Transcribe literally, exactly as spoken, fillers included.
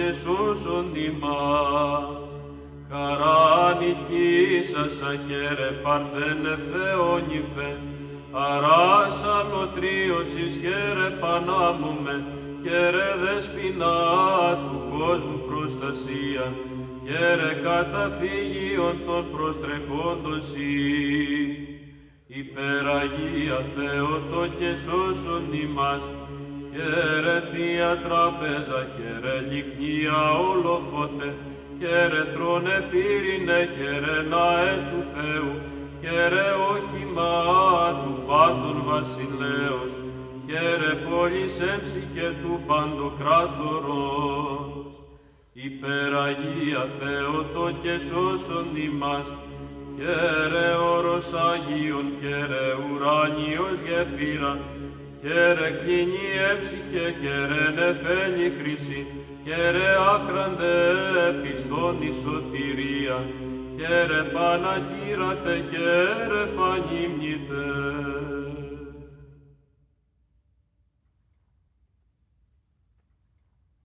και σώσον ημάς. Χαρά νικήσασα, χαίρε παρθένε Θεόνυμφε, αράς αλωτρίωσης, χαίρε Πανάμωμε, χαίρε δεσποινά του κόσμου προστασία, χαίρε καταφύγιον των προστρεχόντων σοι. Υπεραγία Θεότο και σώσον ημάς, χαίρε Θεία Τράπεζα, χαίρε λιχνία όλοφότε, χαίρε θρόνε πύρινε, χαίρε ναέ του Θεού, χαίρε όχημα του πάντων βασιλέως, χαίρε πόλης έμψυχε του παντοκράτορος. Υπεραγία Θεότο και σώσον ημάς, χαίρε όρος Αγίων, χαίρε ουράνιος γεφύρα, χαίρε κλίνη έμψυχε, χαίρε νεφέλη χρυσή, χαίρε άχραντε πιστόν η σωτηρία, χαίρε Πανακύρατε, χαίρε Πανύμνητε.